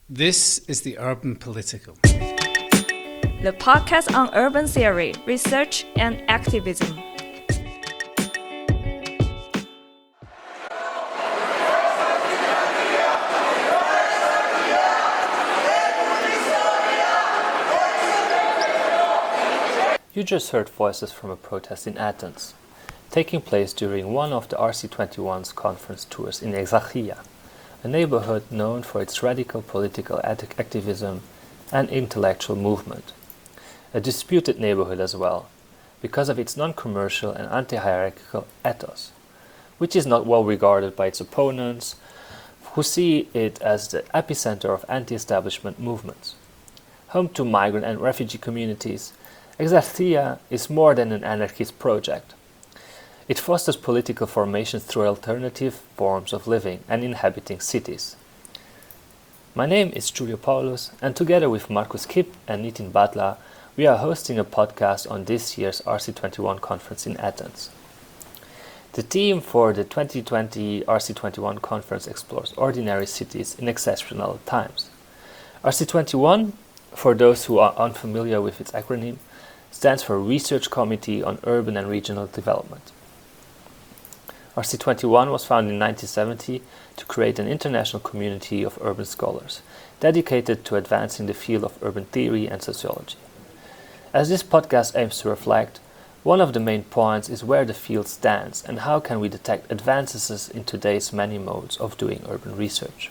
This is the Urban Political. The podcast on urban theory, research, and activism. You just heard voices from a protest in Athens, taking place during one of the RC21's conference tours in Exarchia, a neighborhood known for its radical political activism and intellectual movement. A disputed neighborhood as well, because of its non-commercial and anti-hierarchical ethos, which is not well regarded by its opponents, who see it as the epicenter of anti-establishment movements. Home to migrant and refugee communities, Exarchia is more than an anarchist project. It fosters political formation through alternative forms of living and inhabiting cities. My name is Giulio Paulus, and together with Markus Kipp and Nitin Batla, we are hosting a podcast on this year's RC21 conference in Athens. The theme for the 2020 RC21 conference explores ordinary cities in exceptional times. RC21, for those who are unfamiliar with its acronym, stands for Research Committee on Urban and Regional Development. RC21 was founded in 1970 to create an international community of urban scholars dedicated to advancing the field of urban theory and sociology. As this podcast aims to reflect, one of the main points is where the field stands and how can we detect advances in today's many modes of doing urban research.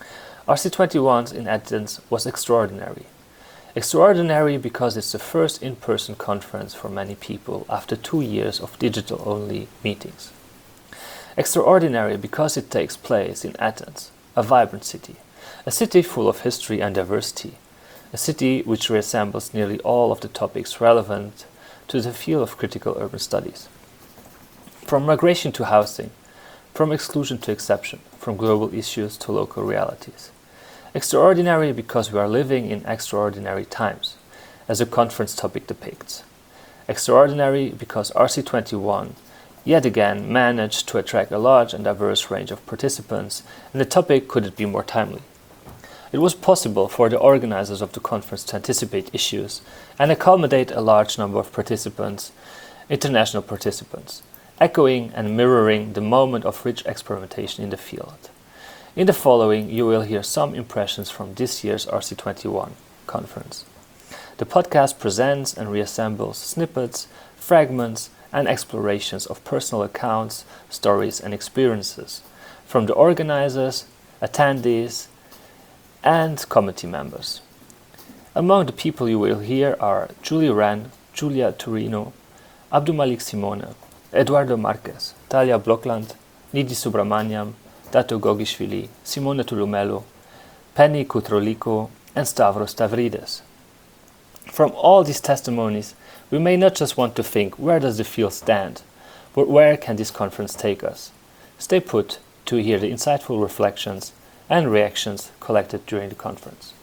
RC21 in Athens was extraordinary. Extraordinary because it's the first in-person conference for many people after 2 years of digital-only meetings. Extraordinary because it takes place in Athens, a vibrant city, a city full of history and diversity, a city which resembles nearly all of the topics relevant to the field of critical urban studies. From migration to housing, from exclusion to exception, from global issues to local realities. Extraordinary because we are living in extraordinary times, as the conference topic depicts. Extraordinary because RC21 yet again managed to attract a large and diverse range of participants, and the topic couldn't be more timely. It was possible for the organizers of the conference to anticipate issues and accommodate a large number of participants, international participants, echoing and mirroring the moment of rich experimentation in the field. In the following, you will hear some impressions from this year's RC21 conference. The podcast presents and reassembles snippets, fragments, and explorations of personal accounts, stories, and experiences from the organizers, attendees, and committee members. Among the people you will hear are Julie Wren, Julia Turino, Abdulmalik Simone, Eduardo Marquez, Talia Blokland, Nidhi Subramaniam, Dato Gogishvili, Simone Touloumelo, Penny Koutroliko, and Stavros Stavridis. From all these testimonies, we may not just want to think where does the field stand, but where can this conference take us? Stay put to hear the insightful reflections and reactions collected during the conference.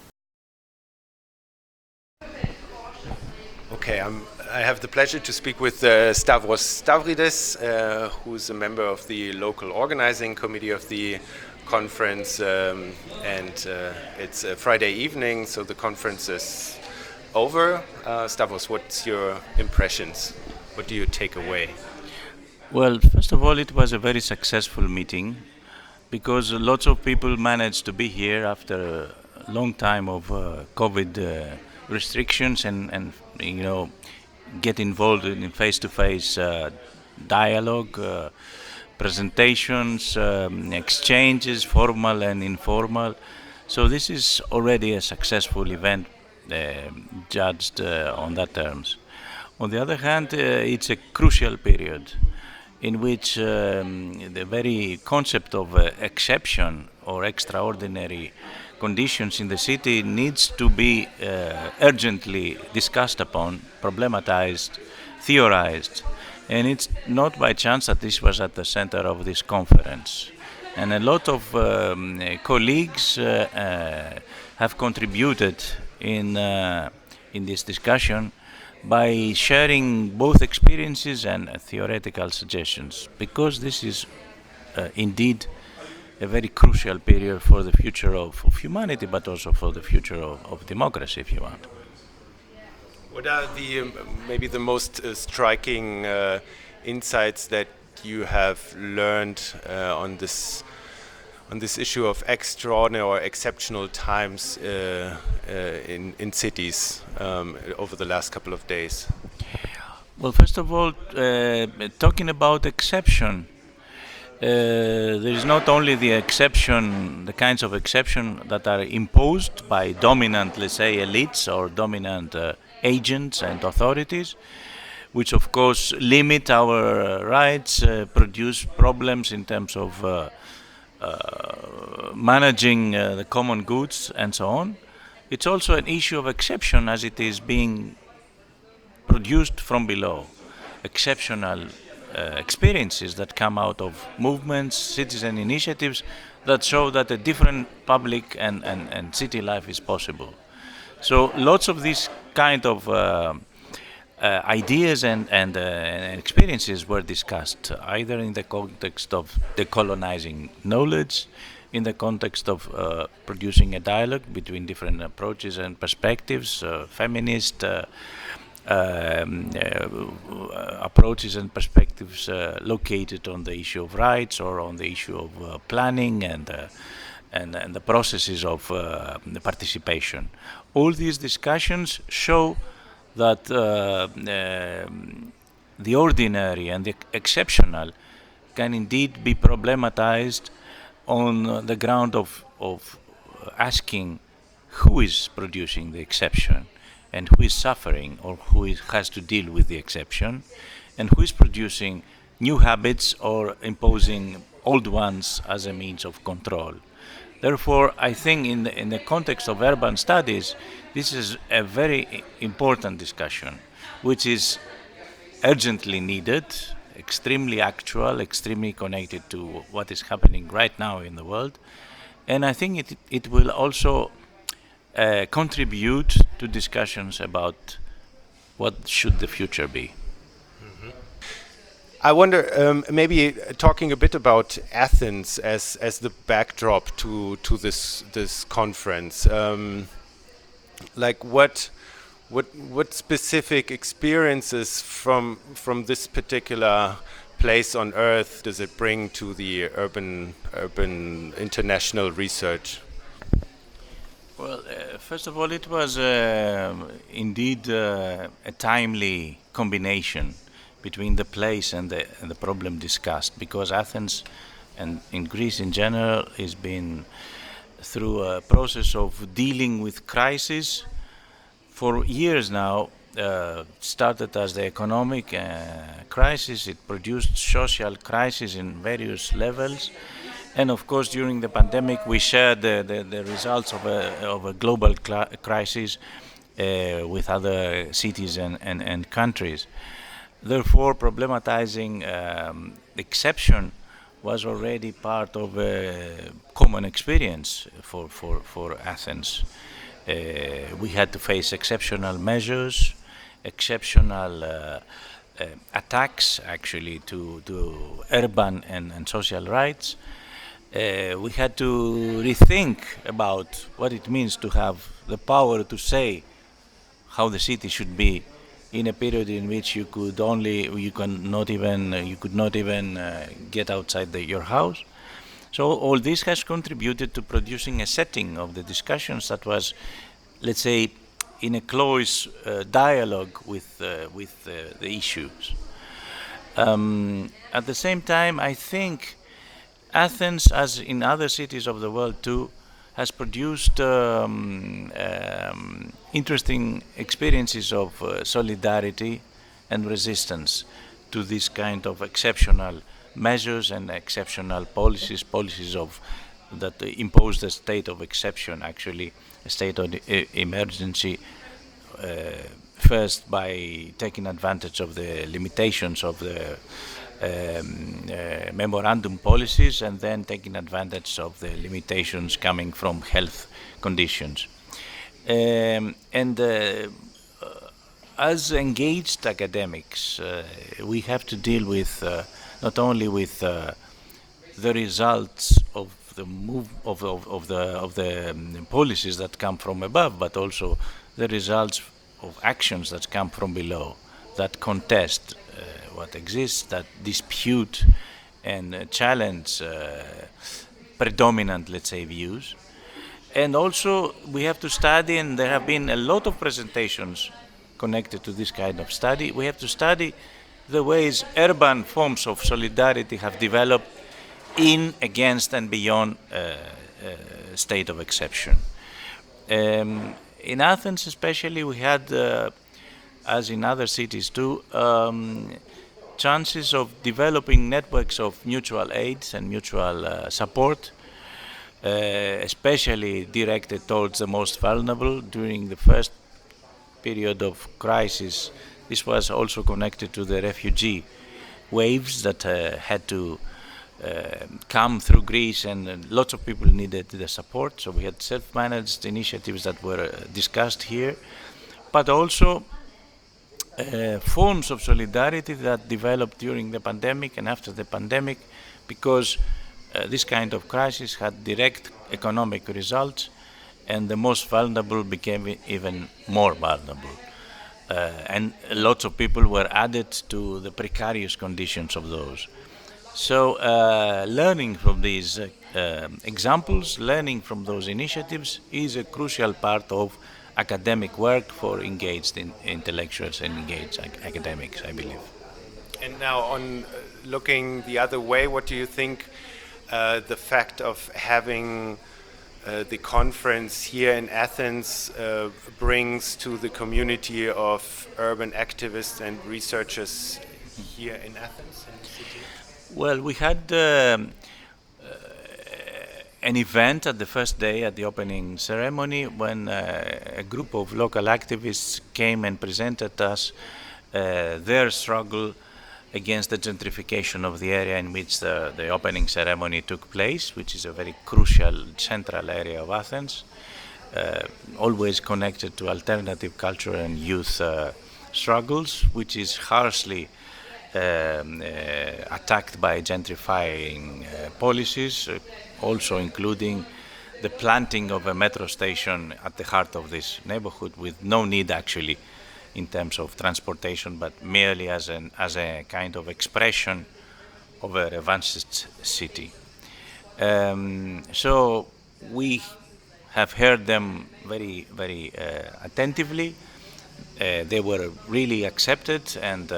Okay, I have the pleasure to speak with Stavros Stavridis, who's a member of the local organizing committee of the conference, and it's a Friday evening, so the conference is over. Stavros, what's your impressions? What do you take away? Well, first of all, it was a very successful meeting because lots of people managed to be here after a long time of COVID restrictions and get involved in face-to-face dialogue, presentations, exchanges, formal and informal. So this is already a successful event judged on that terms. On the other hand, it's a crucial period in which the very concept of exception or extraordinary conditions in the city needs to be urgently discussed upon, problematized, theorized, and it's not by chance that this was at the center of this conference. And a lot of colleagues have contributed in this discussion by sharing both experiences and theoretical suggestions, because this is indeed a very crucial period for the future of humanity, but also for the future of democracy, if you want. What are maybe the most striking insights that you have learned on this issue of extraordinary or exceptional times in cities over the last couple of days? Well, first of all, talking about exception, there is not only the kinds of exception that are imposed by dominant, let's say, elites or dominant agents and authorities, which of course limit our rights, produce problems in terms of managing the common goods and so on. It's also an issue of exception as it is being produced from below. Exceptional experiences that come out of movements, citizen initiatives that show that a different public and city life is possible. So lots of these kind of ideas and experiences were discussed, either in the context of decolonizing knowledge, in the context of producing a dialogue between different approaches and perspectives, feminist approaches and perspectives located on the issue of rights or on the issue of planning and the processes of the participation. All these discussions show that the ordinary and the exceptional can indeed be problematized on the ground of asking who is producing the exception and who is suffering or has to deal with the exception, and who is producing new habits or imposing old ones as a means of control. Therefore, I think in the context of urban studies, this is a very important discussion, which is urgently needed, extremely actual, extremely connected to what is happening right now in the world. And I think it will also contribute to discussions about what should the future be. I wonder, maybe talking a bit about Athens as the backdrop to this conference. Like what specific experiences from this particular place on Earth does it bring to the urban international research? Well, first of all, it was indeed a timely combination between the place and the problem discussed, because Athens and in Greece in general has been through a process of dealing with crisis for years now. Started as the economic crisis, it produced social crisis in various levels, and of course during the pandemic we shared the results of a global crisis with other cities and countries. Therefore, problematizing exception was already part of a common experience for Athens. We had to face exceptional measures, exceptional attacks actually to urban and social rights. We had to rethink about what it means to have the power to say how the city should be in a period in which you could not even get outside your house. So all this has contributed to producing a setting of the discussions that was, let's say, in a close dialogue with the issues. At the same time, I think Athens, as in other cities of the world too, has produced interesting experiences of solidarity and resistance to this kind of exceptional measures and exceptional policies that impose the state of exception, actually a state of emergency, first by taking advantage of the limitations of the memorandum policies, and then taking advantage of the limitations coming from health conditions. As engaged academics, we have to deal with not only with the results of the policies that come from above, but also the results of actions that come from below, that contest what exists, that dispute and challenge predominant, let's say, views. And also we have to study, and there have been a lot of presentations connected to this kind of study. We have to study the ways urban forms of solidarity have developed in, against, and beyond state of exception. In Athens especially, we had, as in other cities too, chances of developing networks of mutual aids and mutual support, especially directed towards the most vulnerable during the first period of crisis. This was also connected to the refugee waves that had to come through Greece, and lots of people needed the support. So we had self-managed initiatives that were discussed here, but also forms of solidarity that developed during the pandemic and after the pandemic, because this kind of crisis had direct economic results, and the most vulnerable became even more vulnerable. And lots of people were added to the precarious conditions of those. So learning from these examples, learning from those initiatives is a crucial part of academic work for engaged intellectuals and engaged academics, I believe. And now on looking the other way, what do you think the fact of having the conference here in Athens brings to the community of urban activists and researchers here in Athens? In the city? Well, we had an event at the first day at the opening ceremony when a group of local activists came and presented us their struggle against the gentrification of the area in which the opening ceremony took place, which is a very crucial central area of Athens, always connected to alternative culture and youth struggles, which is harshly attacked by gentrifying policies, also including the planting of a metro station at the heart of this neighborhood with no need actually in terms of transportation, but merely as a kind of expression of a revanched city. So we have heard them very, very attentively. They were really accepted, and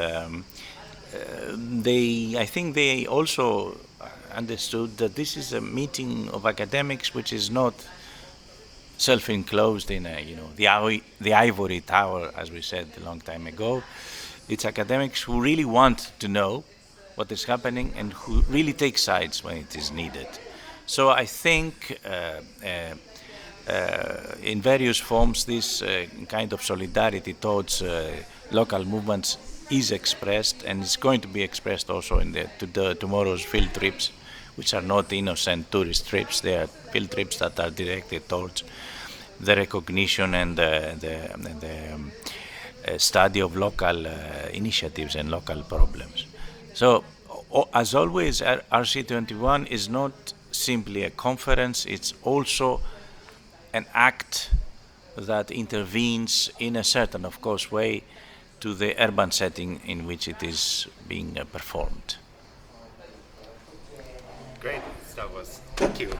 I think they also understood that this is a meeting of academics which is not self-enclosed in the ivory tower, as we said a long time ago. It's academics who really want to know what is happening and who really take sides when it is needed. So I think in various forms this kind of solidarity towards local movements is expressed, and it's going to be expressed also in tomorrow's field trips, which are not innocent tourist trips. They are field trips that are directed towards the recognition and the study of local initiatives and local problems. So, as always, RC21 is not simply a conference, it's also an act that intervenes in a certain, of course, way to the urban setting in which it is being performed. Great, Stavros. Thank you.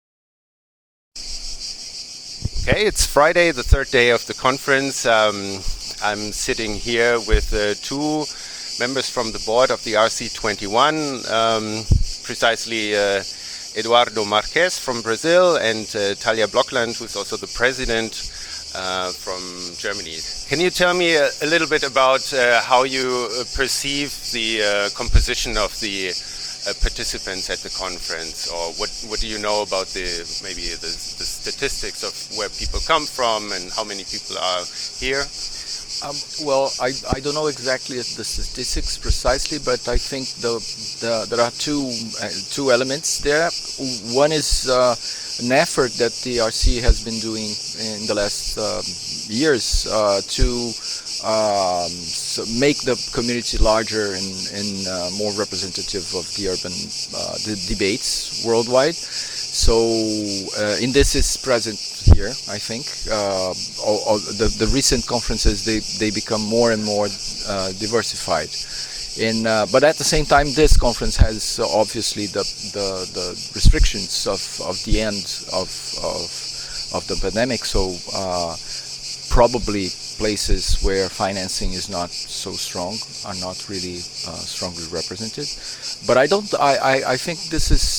Okay, it's Friday, the third day of the conference. I'm sitting here with two members from the board of the RC21, precisely Eduardo Marques from Brazil and Talia Blokland, who's also the president from Germany. Can you tell me a little bit about how you perceive the composition of the participants at the conference, or what do you know about the statistics of where people come from and how many people are here? Well, I don't know exactly the statistics precisely, but I think there are two elements there. One is an effort that the RC has been doing in the last years to make the community larger and more representative of the urban debates worldwide. So Indices is present here, I think. All the recent conferences, they become more and more diversified. But at the same time, this conference has obviously the restrictions of the end of the pandemic. So probably places where financing is not so strong are not really strongly represented. But I think this is,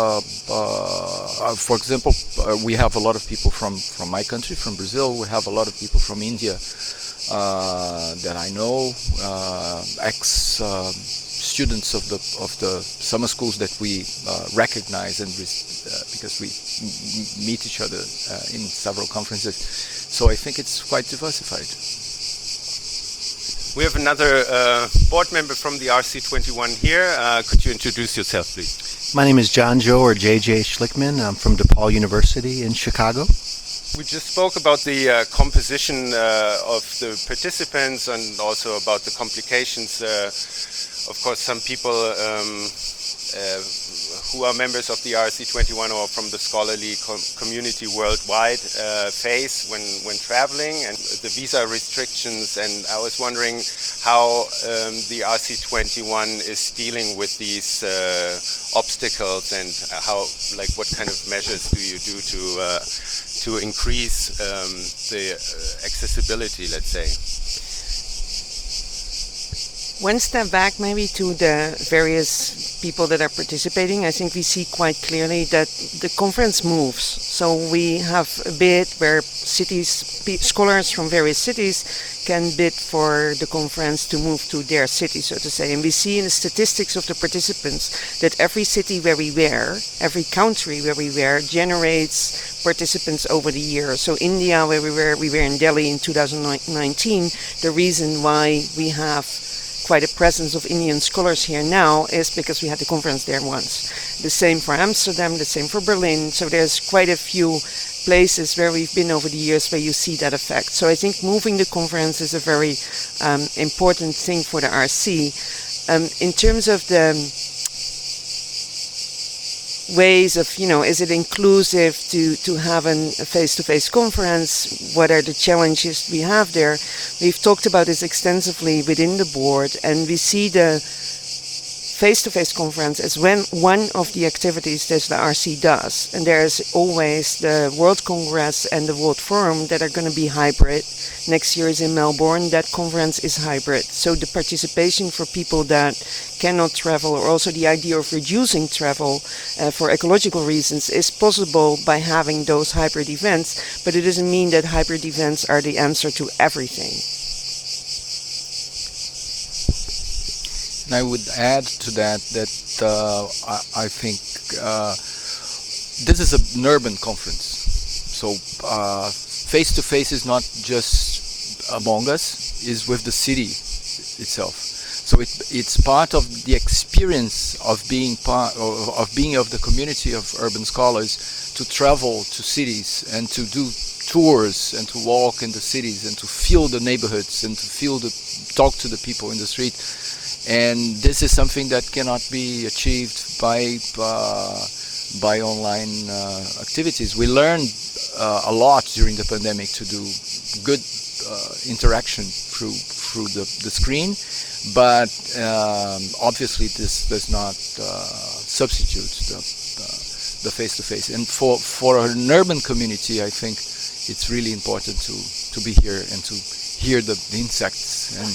for example, we have a lot of people from my country, from Brazil. We have a lot of people from India that I know, ex-students of the summer schools that we recognize, and because we meet each other in several conferences. So I think it's quite diversified. We have another board member from the RC21 here. Could you introduce yourself, please? My name is John Joe, or JJ Schlickman. I'm from DePaul University in Chicago. We just spoke about the composition of the participants and also about the complications. Of course, some people who are members of the RC21 or from the scholarly community worldwide face when traveling, and the visa restrictions. And I was wondering how the RC21 is dealing with these obstacles, and what kind of measures do you do to increase the accessibility, let's say. One step back maybe to the various people that are participating, I think we see quite clearly that the conference moves. So we have a bid where scholars from various cities can bid for the conference to move to their city, so to say. And we see in the statistics of the participants that every city where we were, every country where we were, generates participants over the years. So India, where we were in Delhi in 2019. The reason why we have quite a presence of Indian scholars here now is because we had the conference there once. The same for Amsterdam, the same for Berlin. So there's quite a few places where we've been over the years where you see that effect. So I think moving the conference is a very important thing for the RC. In terms of the ways of, is it inclusive to have a face-to-face conference? What are the challenges we have there? We've talked about this extensively within the board, and we see the face-to-face conference as one of the activities that the RC does. And there's always the World Congress and the World Forum that are going to be hybrid. Next year is in Melbourne. That conference is hybrid. So the participation for people that cannot travel, or also the idea of reducing travel for ecological reasons, is possible by having those hybrid events. But it doesn't mean that hybrid events are the answer to everything. And I would add to that I think this is an urban conference. So face-to-face is not just among us, is with the city itself. So it's part of the experience of being of the community of urban scholars, to travel to cities and to do tours and to walk in the cities and to feel the neighborhoods and to talk to the people in the street. And this is something that cannot be achieved by online activities. We learned a lot during the pandemic to do good interaction through the screen, but obviously this does not substitute the face-to-face. And for an urban community, I think it's really important to be here and to hear the insects and.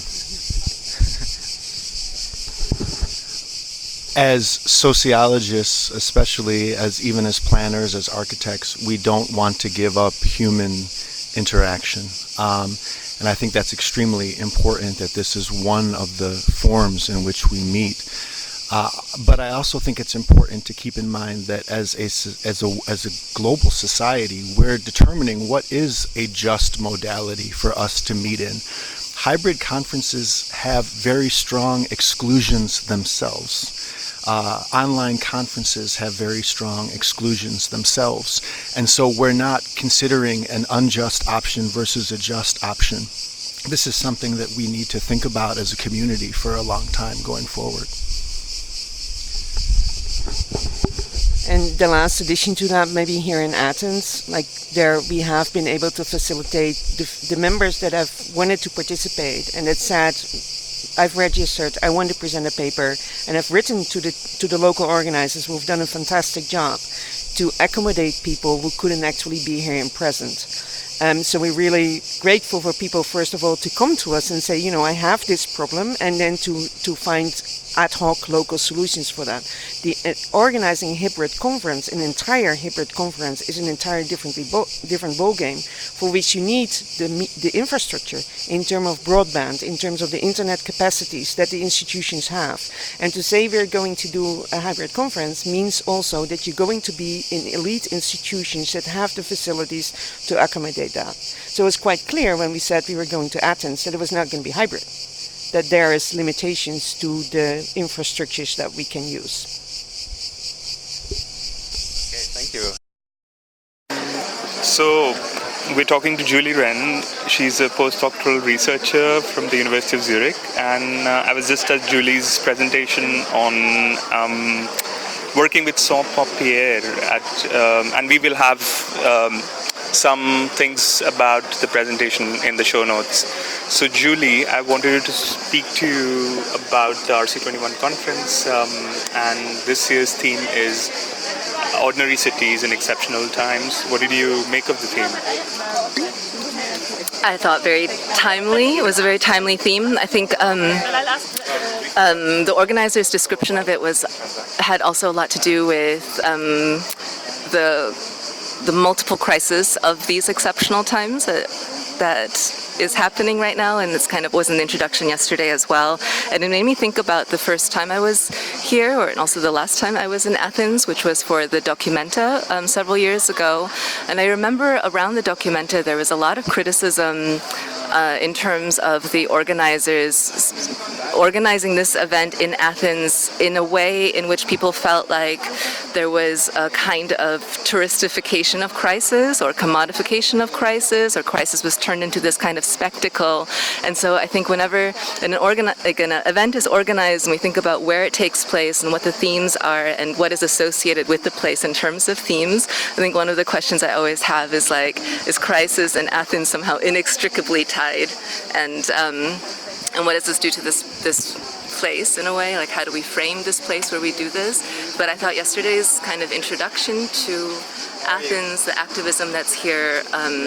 As sociologists, especially even as planners, as architects, we don't want to give up human interaction. And I think that's extremely important, that this is one of the forms in which we meet. But I also think it's important to keep in mind that as a global society, we're determining what is a just modality for us to meet in. Hybrid conferences have very strong exclusions themselves. Online conferences have very strong exclusions themselves. And so we're not considering an unjust option versus a just option. This is something that we need to think about as a community for a long time going forward. And the last addition to that, maybe here in Athens, like there we have been able to facilitate the members that have wanted to participate and that said, I've registered, I want to present a paper, and I've written to the local organizers who've done a fantastic job to accommodate people who couldn't actually be here in present. So we're really grateful for people, first of all, to come to us and say, you know, I have this problem, and then to find ad hoc local solutions for that. The organizing a hybrid conference, an entire hybrid conference, is an entirely different ballgame, for which you need the infrastructure in terms of broadband, in terms of the internet capacities that the institutions have. And to say we're going to do a hybrid conference means also that you're going to be in elite institutions that have the facilities to accommodate that. So it's quite clear when we said we were going to Athens that it was not going to be hybrid, that there is limitations to the infrastructures that we can use. Okay, thank you. So we're talking to Julie Wren. She's a postdoctoral researcher from the University of Zurich, and I was just at Julie's presentation on working with Sans-Papiers and we will have some things about the presentation in the show notes. So Julie, I wanted to speak to you about the RC21 conference, and this year's theme is Ordinary Cities in Exceptional Times. What did you make of the theme? I thought very timely. It was a very timely theme. I think the organizer's description of it had also a lot to do with the multiple crises of these exceptional times that is happening right now, and this kind of was an introduction yesterday as well. And it made me think about the first time I was here, and also the last time I was in Athens, which was for the Documenta several years ago. And I remember around the Documenta there was a lot of criticism in terms of the organizers organizing this event in Athens in a way in which people felt like there was a kind of touristification of crisis or commodification of crisis, or crisis was turned into this kind of spectacle. And so I think whenever an event is organized and we think about where it takes place and what the themes are and what is associated with the place in terms of themes, I think one of the questions I always have is like, is crisis and Athens somehow inextricably tied? And what does this do to this place in a way? Like, how do we frame this place where we do this? But I thought yesterday's kind of introduction to Athens, the activism that's here,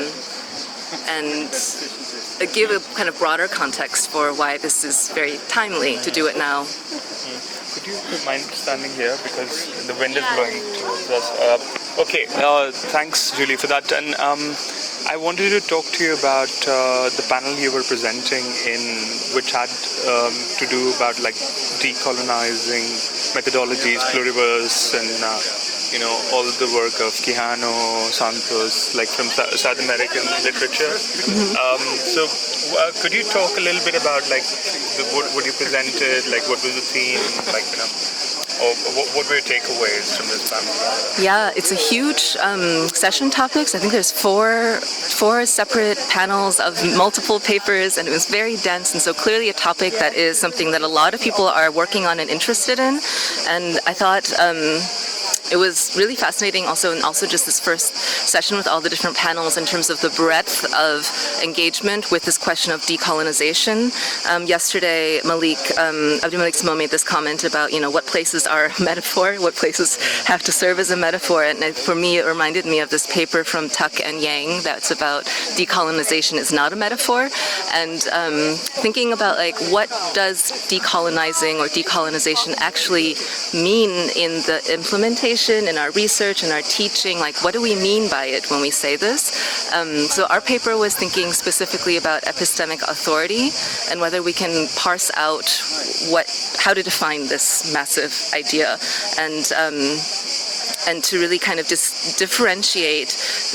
and give a kind of broader context for why this is very timely to do it now. Could you mind standing here because the wind is blowing towards us? Okay, thanks Julie for that. And I wanted to talk to you about the panel you were presenting in, which had to do about like decolonizing methodologies, pluriverse, and all the work of Quijano, Santos, like from South American literature. So could you talk a little bit about like what you presented, like what was the theme, like or what were your takeaways from this panel? Yeah, it's a huge session topics. I think there's four separate panels of multiple papers, and it was very dense, and so clearly a topic that is something that a lot of people are working on and interested in. And I thought it was really fascinating also, and also just this first session with all the different panels in terms of the breadth of engagement with this question of decolonization. Yesterday, Abdulmalik Samo made this comment about, what places are a metaphor, what places have to serve as a metaphor. And for me, it reminded me of this paper from Tuck and Yang that's about decolonization is not a metaphor. And thinking about like, what does decolonizing or decolonization actually mean in the implementation, in our research, in our teaching, like what do we mean by it when we say this? So our paper was thinking specifically about epistemic authority and whether we can parse out how to define this massive idea, and to really kind of just differentiate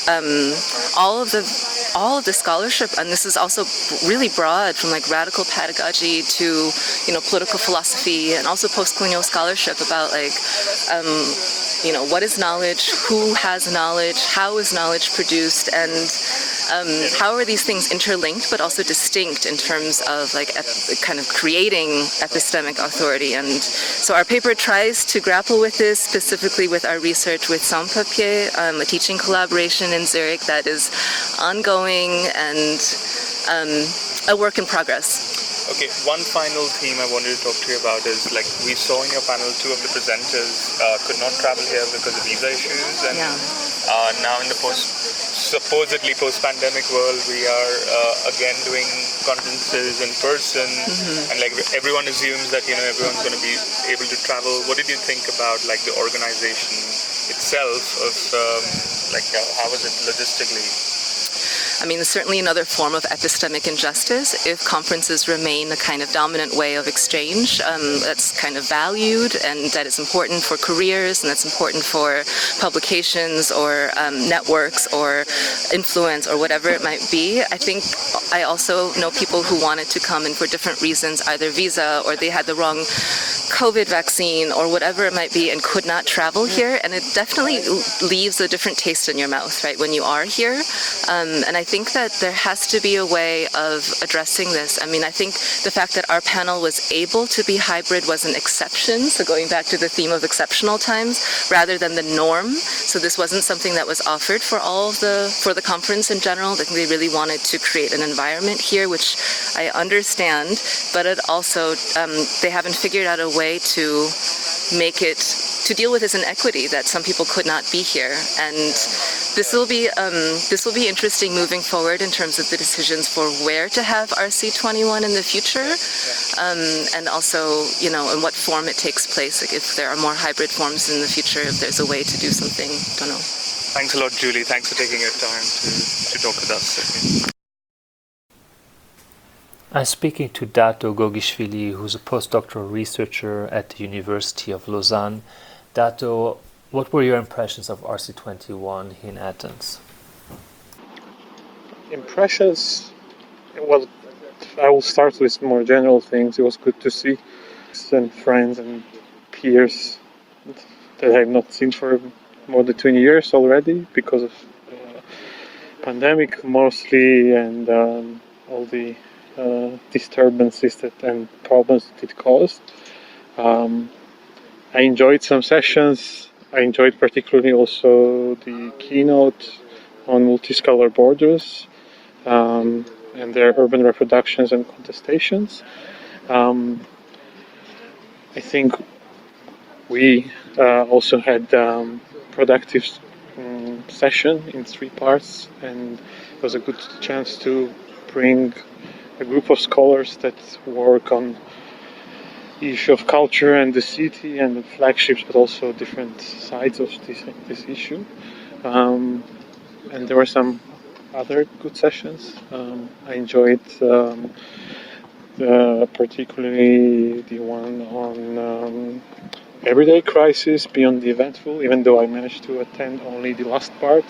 all of the scholarship, and this is also really broad, from like radical pedagogy to political philosophy, and also post-colonial scholarship about like what is knowledge, who has knowledge, how is knowledge produced, and how are these things interlinked but also distinct in terms of like kind of creating epistemic authority? And so our paper tries to grapple with this, specifically with our research with Sans Papier, a teaching collaboration in Zurich that is ongoing and a work in progress. Okay, one final theme I wanted to talk to you about is, like, we saw in your panel, two of the presenters could not travel here because of visa issues, and now in the supposedly post-pandemic world, we are again doing conferences in person, and like everyone assumes that everyone's going to be able to travel. What did you think about like the organization itself of how was it logistically? I mean, it's certainly another form of epistemic injustice. If conferences remain a kind of dominant way of exchange, that's kind of valued and that is important for careers and that's important for publications or networks or influence or whatever it might be. I think I also know people who wanted to come in for different reasons, either visa or they had the wrong COVID vaccine or whatever it might be and could not travel here. And it definitely leaves a different taste in your mouth, right, when you are here. And I think that there has to be a way of addressing this. I mean, I think the fact that our panel was able to be hybrid was an exception, so going back to the theme of exceptional times, rather than the norm. So this wasn't something that was offered for the conference in general. I think they really wanted to create an environment here, which I understand, but it also, they haven't figured out a way to make it, to deal with this inequity that some people could not be here. And this will be interesting moving forward in terms of the decisions for where to have RC21 in the future, and also, in what form it takes place. Like if there are more hybrid forms in the future, if there's a way to do something, don't know. Thanks a lot, Julie. Thanks for taking your time to talk with us. I'm speaking to Dato Gogishvili, who's a postdoctoral researcher at the University of Lausanne. Dato, what were your impressions of RC21 here in Athens? Impressions? Well, I will start with more general things. It was good to see some friends and peers that I have not seen for more than 20 years already because of pandemic mostly and all the disturbances and problems that it caused. I enjoyed some sessions. I enjoyed particularly also the keynote on multiscalar borders and their urban reproductions and contestations. I think we also had productive session in 3 parts, and it was a good chance to bring a group of scholars that work on the issue of culture and the city and the flagships, but also different sides of this issue. And there were some other good sessions. I enjoyed particularly the one on everyday crisis beyond the eventful, even though I managed to attend only the last part,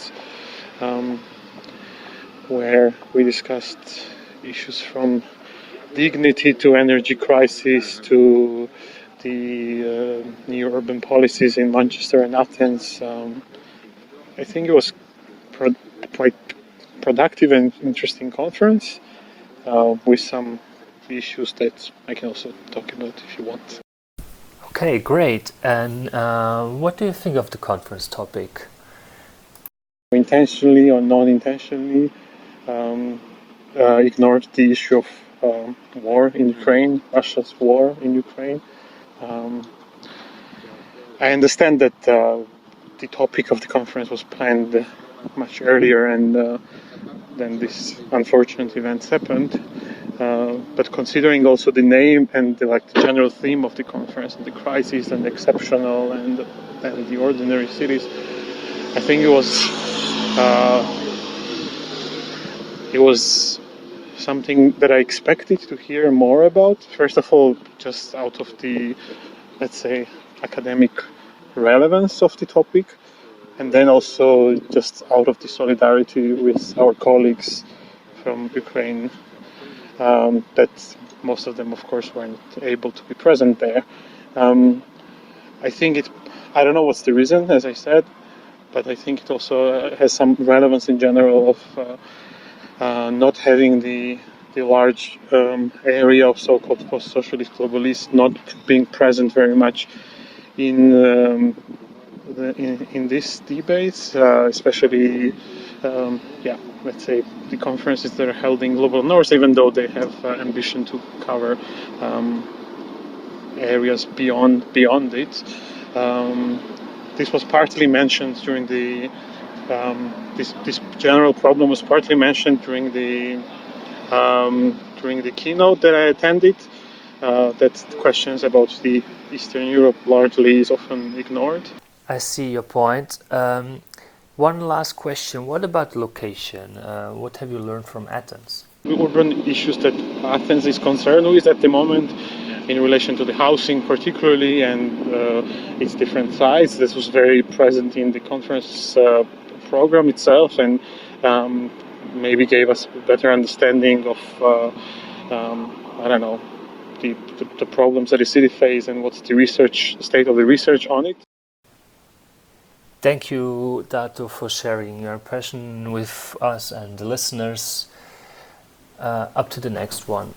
where we discussed issues from dignity to energy crisis to the new urban policies in Manchester and Athens. I think it was quite productive and interesting conference with some issues that I can also talk about if you want. Okay, great. And what do you think of the conference topic? Intentionally or non-intentionally, ignored the issue of war in Ukraine, Russia's war in Ukraine. I understand that the topic of the conference was planned much earlier and then this unfortunate event happened. But considering also the name and the general theme of the conference, and the crisis and the exceptional and the ordinary cities, I think it was something that I expected to hear more about. First of all, just out of the, let's say, academic relevance of the topic, and then also just out of the solidarity with our colleagues from Ukraine, that most of them, of course, weren't able to be present there. I think I don't know what's the reason, as I said, but I think it also has some relevance in general of not having the large area of so-called post-socialist globalists not being present very much in these debates, especially let's say the conferences that are held in global north, even though they have ambition to cover areas beyond it. This was partly mentioned during the this general problem was partly mentioned during the keynote that I attended. That questions about the Eastern Europe largely is often ignored. I see your point. One last question. What about location? What have you learned from Athens? The urban issues that Athens is concerned with at the moment in relation to the housing particularly and its different sides. This was very present in the conference program itself and maybe gave us a better understanding of, the problems that the city faces and what's the state of the research on it. Thank you, Dato, for sharing your impression with us and the listeners. Up to the next one.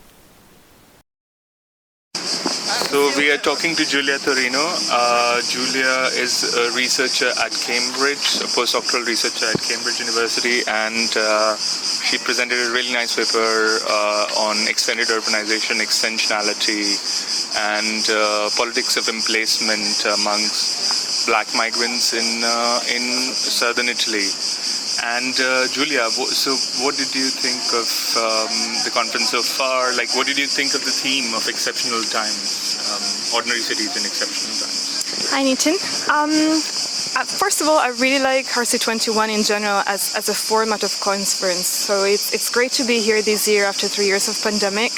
So we are talking to Giulia Torino. Giulia is a researcher at Cambridge, a postdoctoral researcher at Cambridge University, and she presented a really nice paper on extended urbanization, extensionality, and politics of emplacement amongst black migrants in southern Italy. And Giulia, so what did you think of the conference so far? Like, what did you think of the theme of exceptional times, ordinary cities in exceptional times? Hi, Nitin. First of all, I really like RC21 in general as a format of conference. So it's great to be here this year after 3 years of pandemic.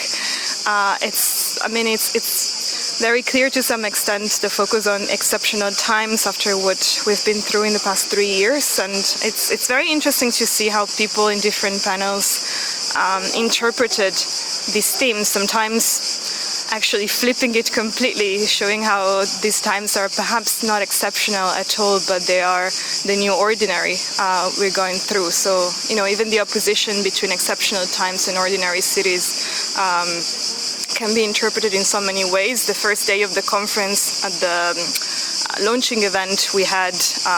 It's very clear to some extent the focus on exceptional times after what we've been through in the past 3 years, and it's very interesting to see how people in different panels interpreted these themes, sometimes actually flipping it completely, showing how these times are perhaps not exceptional at all, but they are the new ordinary we're going through. So, even the opposition between exceptional times and ordinary cities can be interpreted in so many ways. The first day of the conference, at the launching event, we had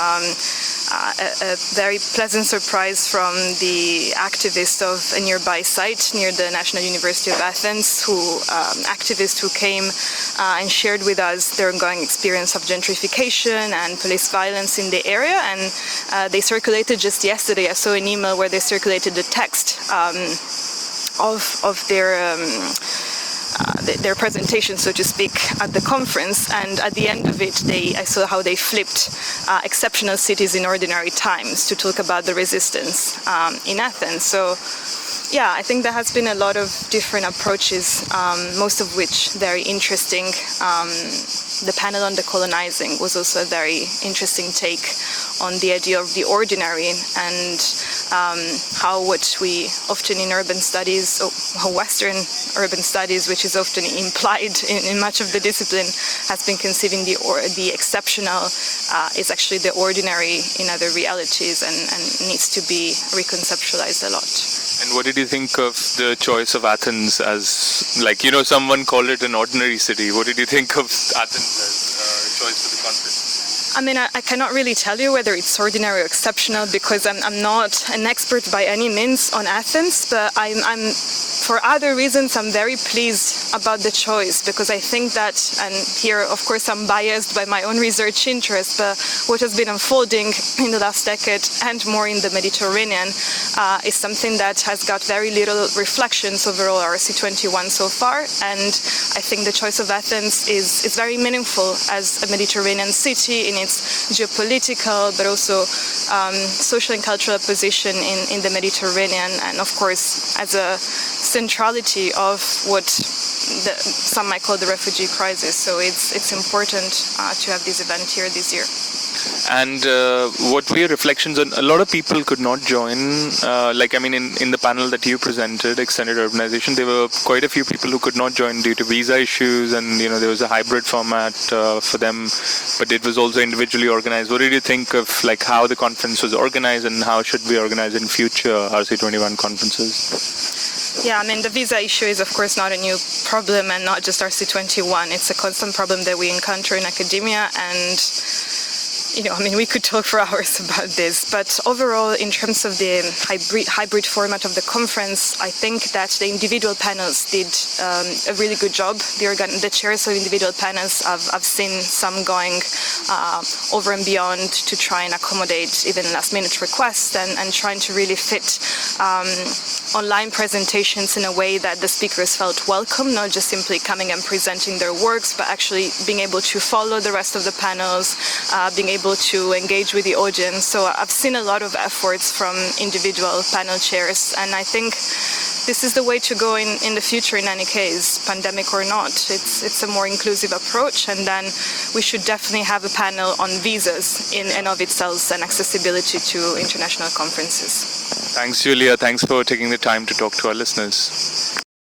a very pleasant surprise from the activist of a nearby site near the National University of Athens, activists who came and shared with us their ongoing experience of gentrification and police violence in the area. And they circulated just yesterday, I saw an email where they circulated the text of their presentation, so to speak, at the conference, and at the end of it, I saw how they flipped exceptional cities in ordinary times to talk about the resistance in Athens. So, yeah, I think there has been a lot of different approaches, most of which very interesting. The panel on decolonizing was also a very interesting take on the idea of the ordinary and how what we often in urban studies, or Western urban studies, which is often implied in much of the discipline, has been conceiving the exceptional is actually the ordinary in other realities and needs to be reconceptualized a lot. And what did you think of the choice of Athens as, someone called it an ordinary city? What did you think of Athens as a choice for the conference? I cannot really tell you whether it's ordinary or exceptional because I'm not an expert by any means on Athens, but I'm for other reasons, I'm very pleased about the choice because I think that, and here, of course, I'm biased by my own research interest, but what has been unfolding in the last decade and more in the Mediterranean is something that has got very little reflections overall RC21 so far, and I think the choice of Athens is very meaningful as a Mediterranean city in its geopolitical, but also social and cultural position in the Mediterranean, and of course, as a centrality of what some might call the refugee crisis. So it's important to have this event here this year. And what were your reflections on? A lot of people could not join. In the panel that you presented, Extended Urbanization, there were quite a few people who could not join due to visa issues, and there was a hybrid format for them, but it was also individually organized. What did you think of how the conference was organized, and how should we organize in future RC21 conferences? Yeah, the visa issue is of course not a new problem, and not just RC21. It's a constant problem that we encounter in academia, and we could talk for hours about this, but overall, in terms of the hybrid format of the conference, I think that the individual panels did a really good job. The chairs of individual panels, I've seen some going over and beyond to try and accommodate even last-minute requests, and trying to really fit online presentations in a way that the speakers felt welcome, not just simply coming and presenting their works, but actually being able to follow the rest of the panels, being able to engage with the audience. So I've seen a lot of efforts from individual panel chairs, and I think this is the way to go in the future in any case, pandemic or not. It's a more inclusive approach, and then we should definitely have a panel on visas in and of itself and accessibility to international conferences. Thanks, Julia. Thanks for taking the time to talk to our listeners.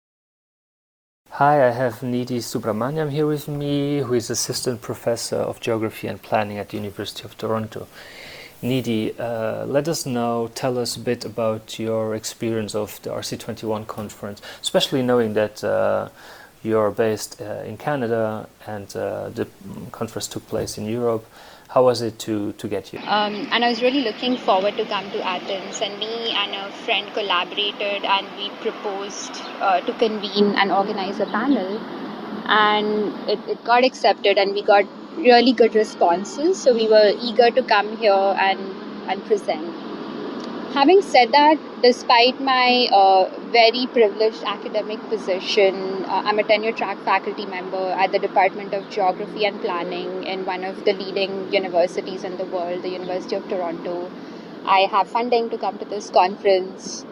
Hi, I have Nidhi Subramaniam here with me, who is Assistant Professor of Geography and Planning at the University of Toronto. Nidhi, tell us a bit about your experience of the RC21 conference, especially knowing that you're based in Canada and the conference took place in Europe. How was it to get here? And I was really looking forward to come to Athens, and me and a friend collaborated, and we proposed to convene and organize a panel, and it got accepted, and we got really good responses, so we were eager to come here and present. Having said that, despite my very privileged academic position, I'm a tenure-track faculty member at the Department of Geography and Planning in one of the leading universities in the world, the University of Toronto. I have funding to come to this conference.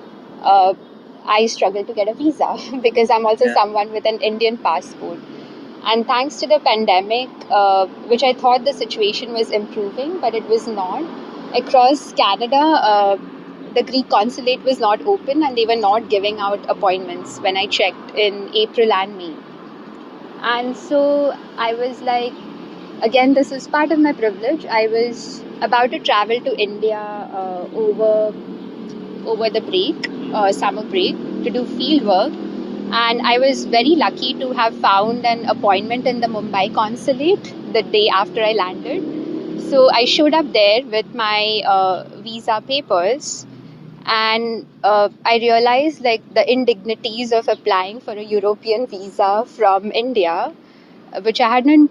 I struggle to get a visa because I'm also someone with an Indian passport. And thanks to the pandemic, which I thought the situation was improving, but it was not. Across Canada, the Greek consulate was not open, and they were not giving out appointments when I checked in April and May. And so I was like, again, this is part of my privilege. I was about to travel to India over the break, summer break, to do field work. And I was very lucky to have found an appointment in the Mumbai consulate the day after I landed. So I showed up there with my visa papers, and I realized the indignities of applying for a European visa from India, which I hadn't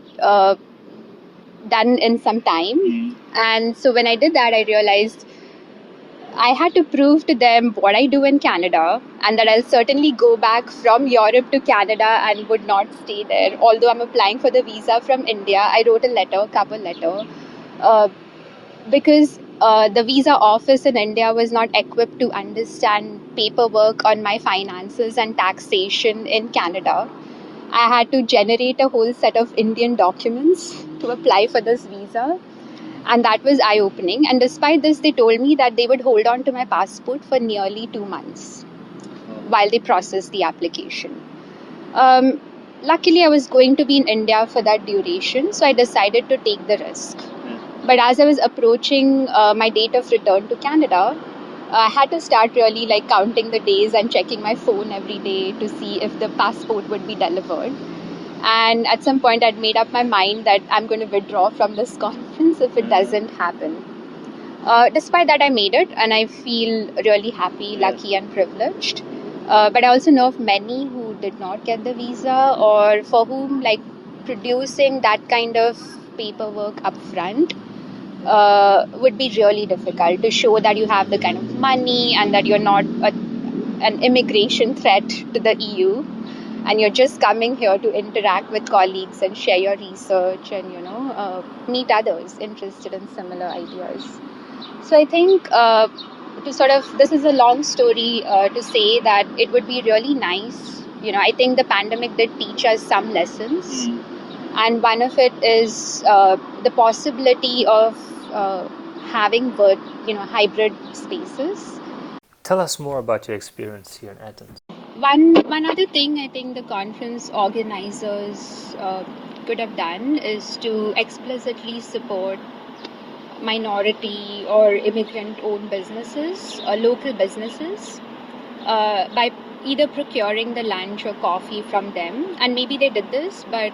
done in some time. And so when I did that, I realized I had to prove to them what I do in Canada, and that I'll certainly go back from Europe to Canada and would not stay there. Although I'm applying for the visa from India, I wrote a cover letter, because the visa office in India was not equipped to understand paperwork on my finances and taxation in Canada. I had to generate a whole set of Indian documents to apply for this visa. And that was eye-opening. And despite this, they told me that they would hold on to my passport for nearly 2 months while they processed the application. Luckily, I was going to be in India for that duration, so I decided to take the risk. But as I was approaching my date of return to Canada, I had to start really counting the days and checking my phone every day to see if the passport would be delivered. And at some point, I'd made up my mind that I'm going to withdraw from this conference if it doesn't happen. Despite that, I made it, and I feel really happy, lucky, and privileged. But I also know of many who did not get the visa, or for whom producing that kind of paperwork upfront would be really difficult, to show that you have the kind of money and that you're not an immigration threat to the EU. And you're just coming here to interact with colleagues and share your research and, meet others interested in similar ideas. So I think this is a long story to say that it would be really nice. I think the pandemic did teach us some lessons. And one of it is the possibility of having hybrid spaces. Tell us more about your experience here in Athens. One other thing I think the conference organizers could have done is to explicitly support minority or immigrant-owned businesses, local businesses, by either procuring the lunch or coffee from them. And maybe they did this, but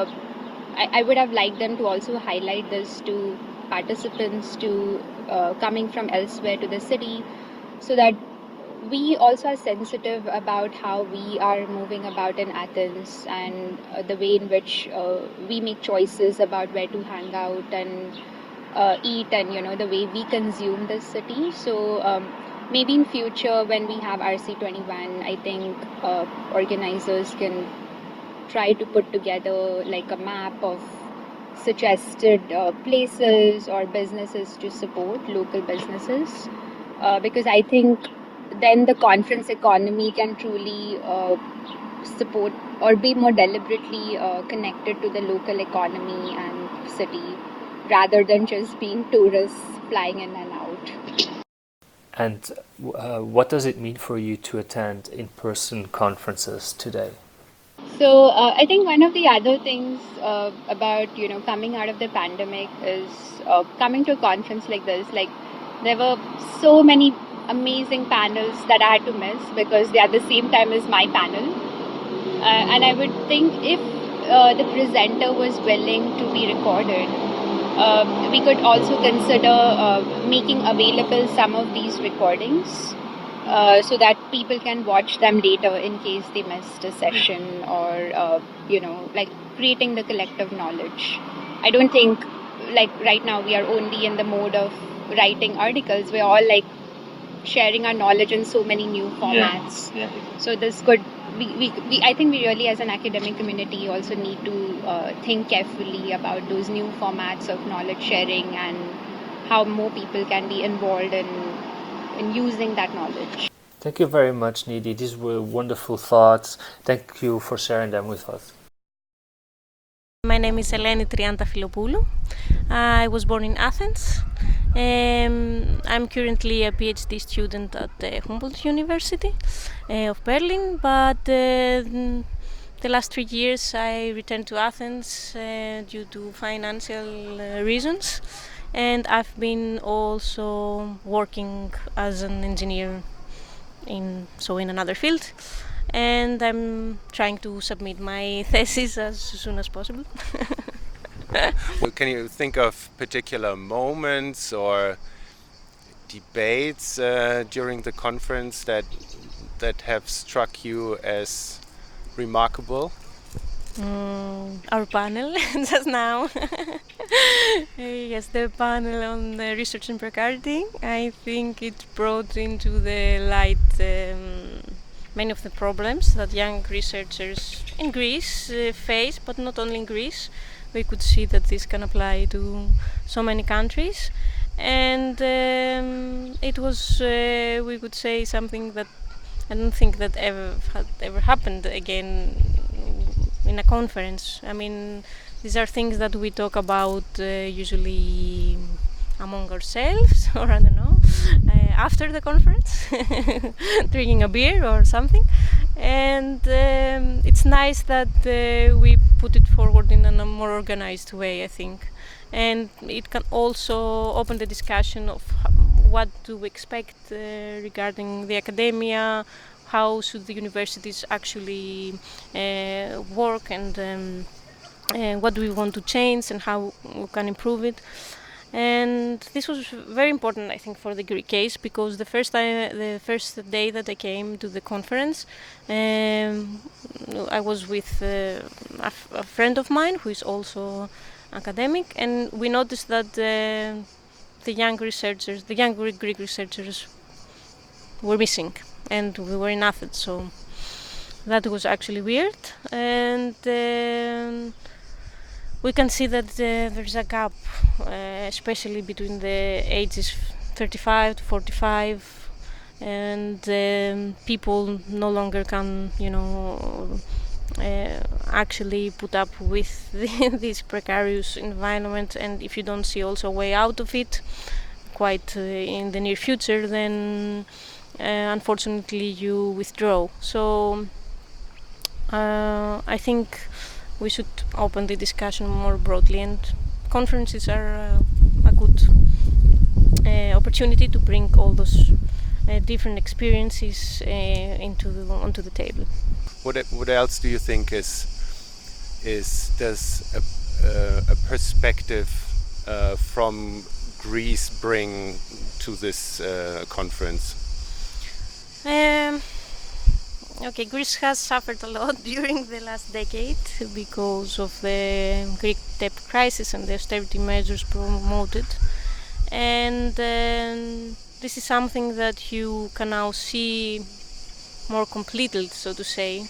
I would have liked them to also highlight this to participants coming from elsewhere to the city, so that we also are sensitive about how we are moving about in Athens and the way in which we make choices about where to hang out and eat, and the way we consume the city. So maybe in future when we have RC21, I think organizers can try to put together like a map of suggested places or businesses to support, local businesses, because I think then the conference economy can truly support or be more deliberately connected to the local economy and city, rather than just being tourists flying in and out. And what does it mean for you to attend in-person conferences today? So I think one of the other things about coming out of the pandemic is coming to a conference like this. Like, there were so many amazing panels that I had to miss because they are the same time as my panel, and I would think if the presenter was willing to be recorded, we could also consider making available some of these recordings so that people can watch them later in case they missed a session, or like creating the collective knowledge. I don't think like right now we are only in the mode of writing articles. We're all like sharing our knowledge in so many new formats. Yeah. So this could I think we really as an academic community also need to think carefully about those new formats of knowledge sharing and how more people can be involved in using that knowledge. Thank you very much, Nidhi. These were wonderful thoughts. Thank you for sharing them with us. My name is Eleni Triantafilopoulou. I was born in Athens. I'm currently a PhD student at the Humboldt University of Berlin, but the last 3 years I returned to Athens due to financial reasons, and I've been also working as an engineer in another field, and I'm trying to submit my thesis as soon as possible. Well, can you think of particular moments or debates during the conference that have struck you as remarkable? Our panel just now. Yes, the panel on the research and precarity. I think it brought into the light many of the problems that young researchers in Greece face, but not only in Greece. We could see that this can apply to so many countries, and it was, we could say, something that I don't think that ever happened again in a conference. I mean, these are things that we talk about usually among ourselves, or I don't know, after the conference, drinking a beer or something. And it's nice that we put it forward in a more organized way, I think. And it can also open the discussion of what do we expect regarding the academia, how should the universities actually work, and what do we want to change and how we can improve it. And this was very important, I think, for the Greek case, because the first day that I came to the conference, I was with a friend of mine who is also academic, and we noticed that the young Greek researchers were missing, and we were in Athens, so that was actually weird. And we can see that there's a gap, especially between the ages 35 to 45, and people no longer can, actually put up with this precarious environment, and if you don't see also a way out of it quite in the near future, then unfortunately you withdraw. So I think we should open the discussion more broadly, and conferences are a good opportunity to bring all those different experiences onto the table. What else do you think does a perspective from Greece bring to this conference? Okay, Greece has suffered a lot during the last decade because of the Greek debt crisis and the austerity measures promoted, and this is something that you can now see more completely, so to say,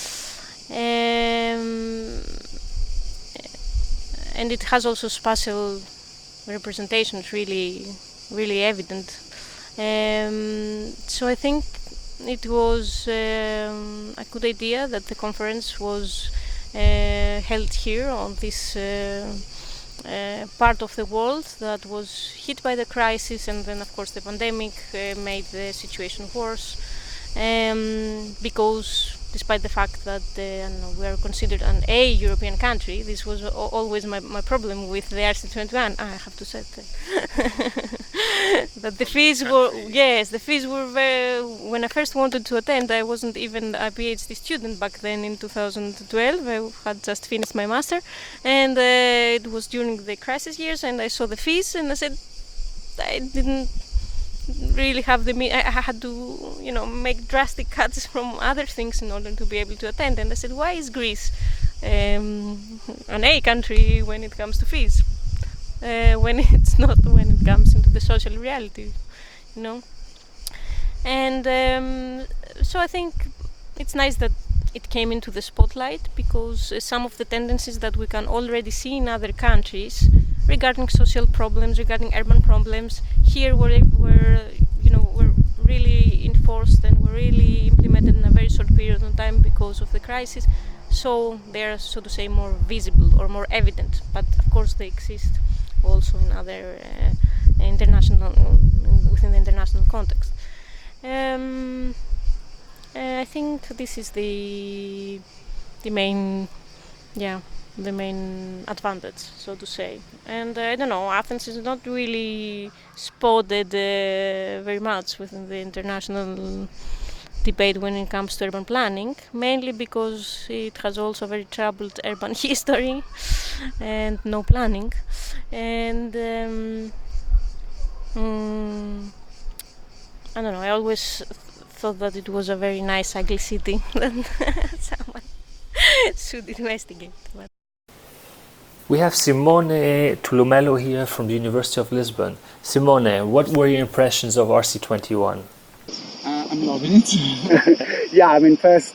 and it has also spatial representations really evident. So I think it was a good idea that the conference was held here on this part of the world that was hit by the crisis, and then of course the pandemic made the situation worse, because despite the fact that we are considered an European country, this was always my problem with the RC21. I have to say that the fees were very, when I first wanted to attend, I wasn't even a PhD student back then in 2012. I had just finished my master, and it was during the crisis years, and I saw the fees, and I said I didn't really have I had to make drastic cuts from other things in order to be able to attend. And I said, why is Greece an A country when it comes to fees, when it's not when it comes into the social reality, and so I think it's nice that it came into the spotlight, because some of the tendencies that we can already see in other countries regarding social problems, regarding urban problems, here were really enforced and were really implemented in a very short period of time because of the crisis. So they are, so to say, more visible or more evident. But of course they exist also in other within the international context. I think this is the main advantage, so to say. And I don't know, Athens is not really spotted very much within the international debate when it comes to urban planning, mainly because it has also a very troubled urban history and no planning. And I don't know, I always thought that it was a very nice, ugly city that someone should investigate. We have Simone Tulumelo here from the University of Lisbon. Simone, what were your impressions of RC21? I'm loving it. First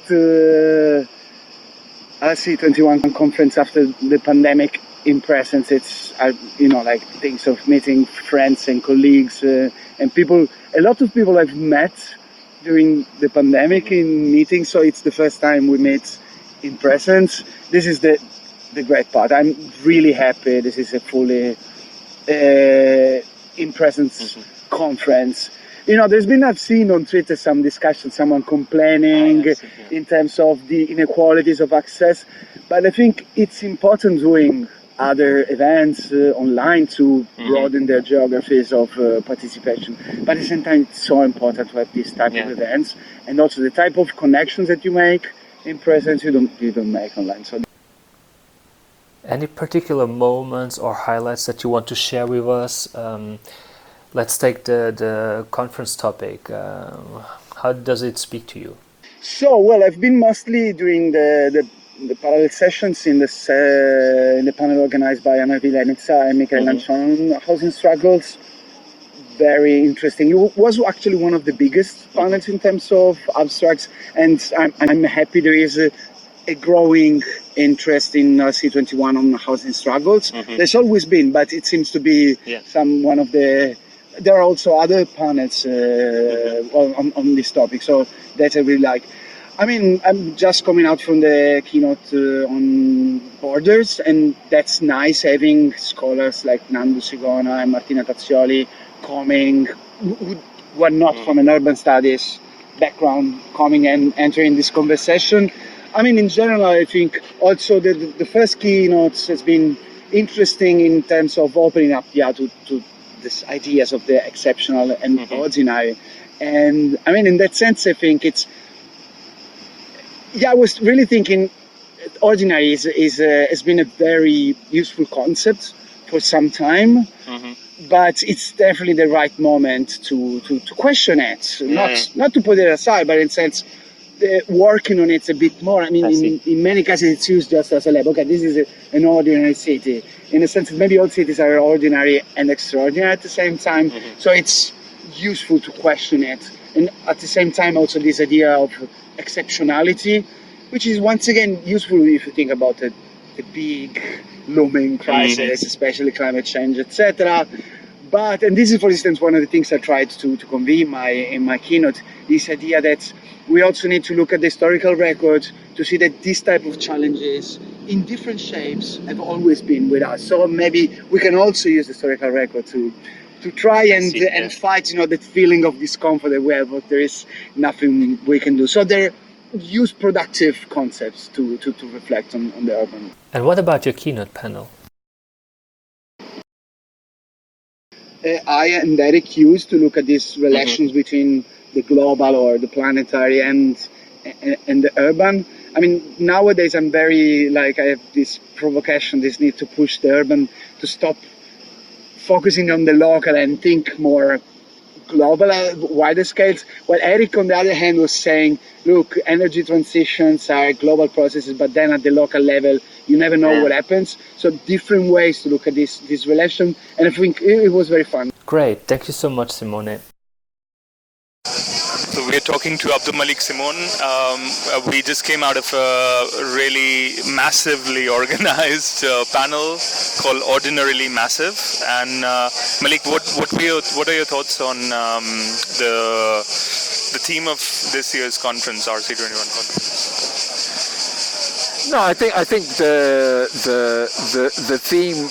RC21 conference after the pandemic in presence. It's things of meeting friends and colleagues and people. A lot of people I've met during the pandemic in meetings, so it's the first time we meet in presence. This is the great part. I'm really happy this is a fully in presence conference. I've seen on Twitter some discussion, someone complaining in terms of the inequalities of access, but I think it's important doing other events online to broaden their geographies of participation. But at the same time, it's so important to have this type of events, and also the type of connections that you make in presence you don't make online. So, any particular moments or highlights that you want to share with us? Let's take the conference topic. How does it speak to you? So, I've been mostly doing the parallel sessions in the panel organized by Anna Vilenica and Michael Lanchon, Housing Struggles. Very interesting. It was actually one of the biggest panels in terms of abstracts, and I'm happy there is a growing interest in RC21 on housing struggles. There's always been, but it seems to be one of the. There are also other panels on this topic, so that I really like. I mean, I'm just coming out from the keynote on borders, and that's nice having scholars like Nando Sigona and Martina Tazzioli coming, who are not from an urban studies background, coming and entering this conversation. I mean, in general, I think also the first keynotes has been interesting in terms of opening up to these ideas of the exceptional and ordinary. And I mean, in that sense, I think I was really thinking ordinary has been a very useful concept for some time, but it's definitely the right moment to question it, not to put it aside, but in a sense, working on it a bit more. I mean, in many cases, it's used just as a label. Okay, this is an ordinary city. In a sense, maybe all cities are ordinary and extraordinary at the same time. So it's useful to question it. And at the same time, also this idea of exceptionality, which is once again useful if you think about the big looming crisis, especially climate change, etc. And this is, for instance, one of the things I tried to convey in my keynote, this idea that we also need to look at the historical record to see that this type of challenges in different shapes have always been with us. So maybe we can also use the historical record to try and fight, that feeling of discomfort that we have, but there is nothing we can do. So they're use productive concepts to reflect on the urban. And what about your keynote panel? I and Eric used to look at these relations between the global or the planetary and the urban. I mean, nowadays I'm very, I have this provocation, this need to push the urban to stop focusing on the local and think more global, wider scales. While Eric, on the other hand, was saying, look, energy transitions are global processes, but then at the local level, you never know what happens. So different ways to look at this relation. And I think it was very fun. Great. Thank you so much, Simone. So we're talking to Abdulmalik Simon. We just came out of a really massively organized panel called Ordinarily Massive. And Malik, what are your thoughts on the theme of this year's conference, RC21 conference? No, I think the theme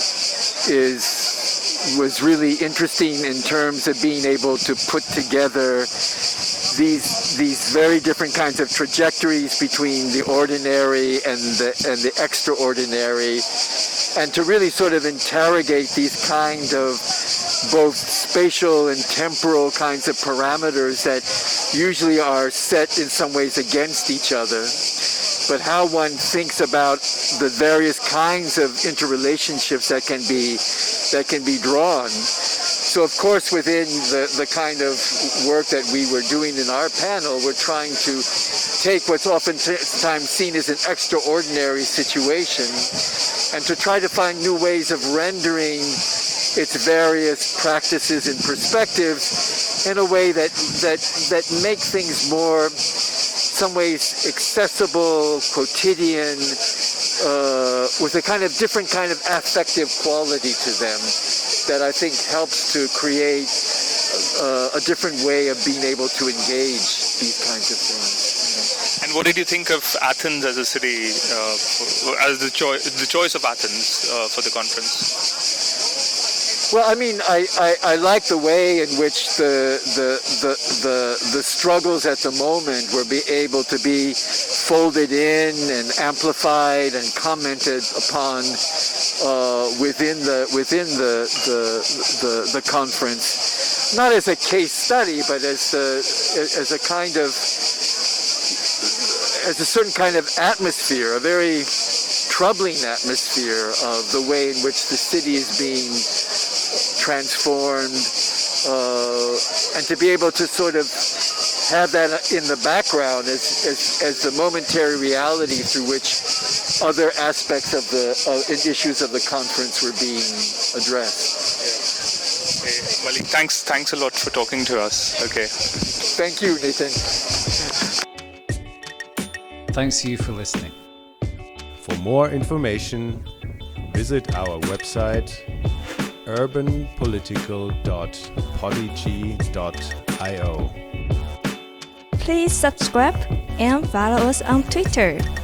was really interesting in terms of being able to put together these very different kinds of trajectories between the ordinary and the extraordinary, and to really sort of interrogate these kind of both spatial and temporal kinds of parameters that usually are set in some ways against each other, but how one thinks about the various kinds of interrelationships that can be drawn. So of course, within the kind of work that we were doing in our panel, we're trying to take what's oftentimes seen as an extraordinary situation and to try to find new ways of rendering its various practices and perspectives in a way that make things more, some ways, accessible, quotidian, with a kind of different kind of affective quality to them that I think helps to create a different way of being able to engage these kinds of things. And what did you think of Athens as a city, as the choice of Athens for the conference? Well, I mean, I like the way in which the struggles at the moment were able to be folded in and amplified and commented upon within the conference, not as a case study, but as a kind of as a certain kind of atmosphere, a very troubling atmosphere of the way in which the city is being transformed, and to be able to sort of have that in the background as the momentary reality through which other aspects of the issues of the conference were being addressed. Okay. Malik, thanks a lot for talking to us. Okay. Thank you, Nathan. Thanks to you for listening. For more information, visit our website urbanpolitical.podigy.io. Please subscribe and follow us on Twitter.